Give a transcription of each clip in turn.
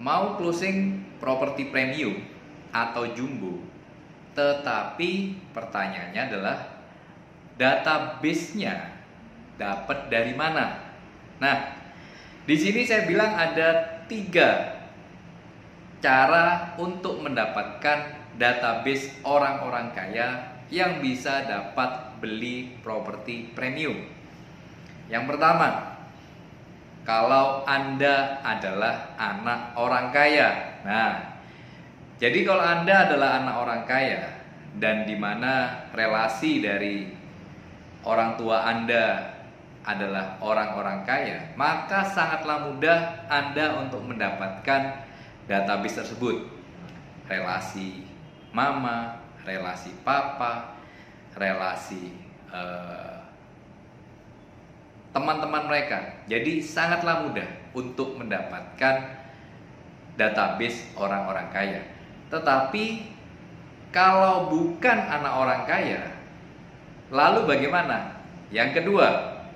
Mau closing properti premium atau jumbo, tetapi pertanyaannya adalah database-nya dapat dari mana? Nah, di sini saya bilang ada 3 cara untuk mendapatkan database orang-orang kaya yang bisa dapat beli properti premium. Yang pertama, kalau Anda adalah anak orang kaya. Nah, jadi kalau Anda adalah anak orang kaya dan di mana relasi dari orang tua Anda adalah orang-orang kaya, maka sangatlah mudah Anda untuk mendapatkan database tersebut. Relasi mama, relasi papa, relasi teman-teman mereka. Jadi sangatlah mudah untuk mendapatkan database orang-orang kaya. Tetapi kalau bukan anak orang kaya, lalu bagaimana? Yang kedua,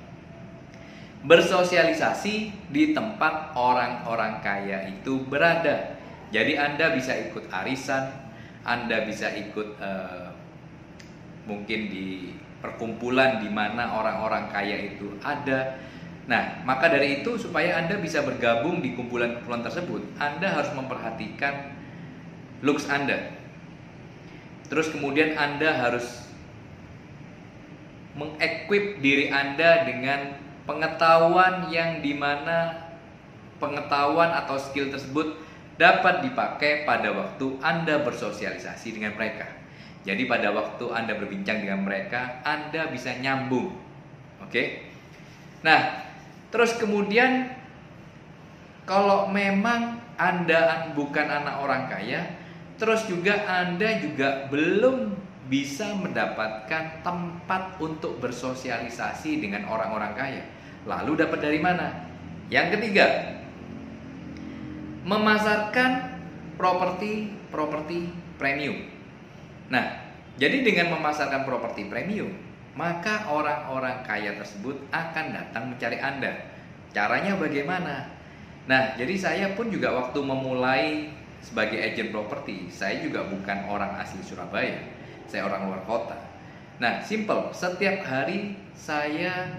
bersosialisasi di tempat orang-orang kaya itu berada. Jadi Anda bisa ikut arisan, Anda bisa ikut mungkin di perkumpulan di mana orang-orang kaya itu ada. Nah, maka dari itu supaya Anda bisa bergabung di kumpulan-kumpulan tersebut, Anda harus memperhatikan looks Anda. Terus kemudian Anda harus mengequip diri Anda dengan pengetahuan yang dimana pengetahuan atau skill tersebut dapat dipakai pada waktu Anda bersosialisasi dengan mereka. Jadi pada waktu Anda berbincang dengan mereka, Anda bisa nyambung. Oke? Nah, terus kemudian kalau memang Anda bukan anak orang kaya, terus juga Anda juga belum bisa mendapatkan tempat untuk bersosialisasi dengan orang-orang kaya. Lalu dapat dari mana? Yang ketiga, memasarkan properti premium. Nah, jadi dengan memasarkan properti premium, maka orang-orang kaya tersebut akan datang mencari Anda. Caranya bagaimana? Nah, jadi saya pun juga waktu memulai sebagai agen properti, saya juga bukan orang asli Surabaya. Saya orang luar kota. Nah, simple. Setiap hari saya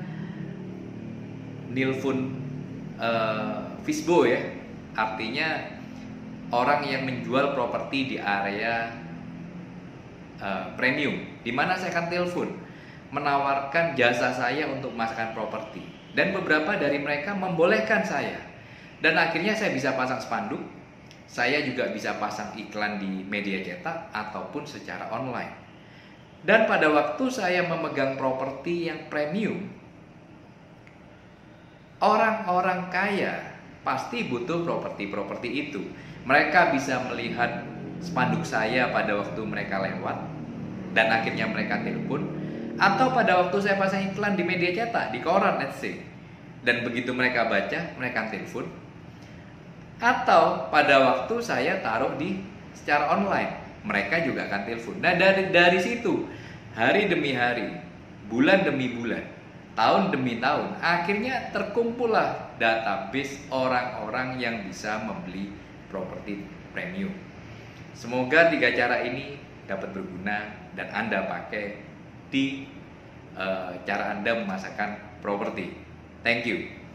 nilfun Visbo ya. Artinya orang yang menjual properti di area premium, di mana saya akan telepon menawarkan jasa saya untuk memasarkan properti, dan beberapa dari mereka membolehkan saya, dan akhirnya saya bisa pasang spanduk, saya juga bisa pasang iklan di media cetak ataupun secara online. Dan pada waktu saya memegang properti yang premium, orang-orang kaya pasti butuh properti itu. Mereka bisa melihat spanduk saya pada waktu mereka lewat dan akhirnya mereka telepon, atau pada waktu saya pasang iklan di media cetak, di koran let's say, dan begitu mereka baca, mereka telepon, atau pada waktu saya taruh di secara online, mereka juga akan telepon. Nah, dari situ hari demi hari, bulan demi bulan, tahun demi tahun, akhirnya terkumpullah database orang-orang yang bisa membeli properti premium. Semoga 3 cara ini dapat berguna dan Anda pakai di cara Anda memasarkan properti. Thank you.